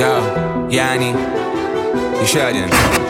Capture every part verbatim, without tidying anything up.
Йоу, Яни, еще один.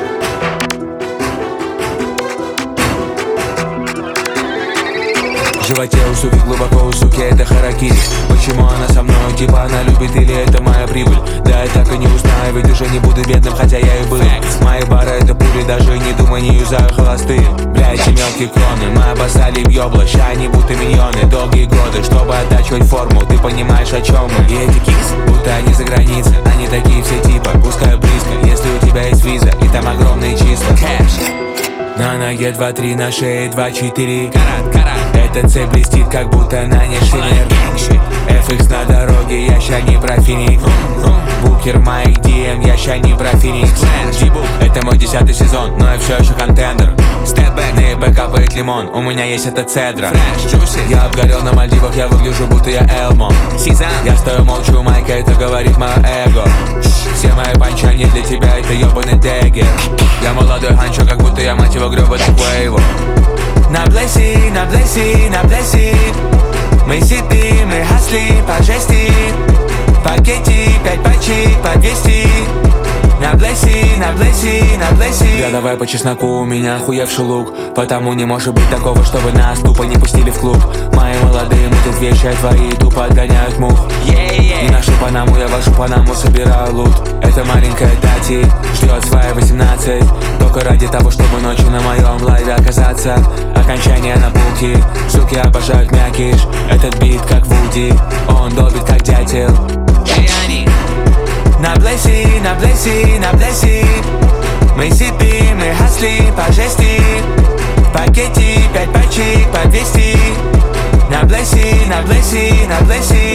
В животе у суки, глубоко у суки, это харакири. Почему она со мной, типа она любит или это моя прибыль? Да я так и не узнаю, ведь уже не буду бедным, хотя я и был. Мои бары это пули, даже не думай, не юзаю холостые. Бля, эти мелкие кроны, мы обоссали им ёбла, ща они будто миньоны. Долгие годы, чтобы оттачивать форму, ты понимаешь, о чем мы? И эти кис, будто они за границей, они такие все типа, пускай близко, если у тебя есть виза, и там огромные числа. Кэш. На ноге два-три, на шее два-четыре. Карат, карат. Эта цепь блестит, как будто на ней шиммер. эф икс на дороге, я ща не про Феникс. Букер моих ди эм, я ща не про Феникс. Это мой десятый сезон, но я все еще контендер. Степбэк, на ИП капает лимон, у меня есть эта цедра. Я обгорел на Мальдивах, я выгляжу, будто я Элмо. Я стою молчу, майка, это говорит мое эго. Все мои панча не для тебя, это ебаный дегер. Я молодой ханчо, как будто я мать его гребаный Куэйво. На блесси, на блесси, на блесси. Мы ситы, мы хасли по жести. Пакети, пять пачек по двести. На блесси, на блесси, на блесси. Да давай по чесноку, у меня охуевший лук. Потому не может быть такого, чтобы нас тупо не пустили в клуб. Мои молодые мутят вещи, а твои тупо отгоняют мух. Не нашу Панаму, я вашу Панаму собираю лут. Это маленькая Тати, ждет свои восемнадцать. Только ради того, чтобы ночью на моем лайве оказаться. Окончание на булки, суки обожают мякиш. Этот бит как Вуди, он долбит как дятел. На блесси, на блесси, на блесси. Мы сипи, мы хасли по жести. Пакети, пять пачек по двести. На блесси, на блесси, на блесси.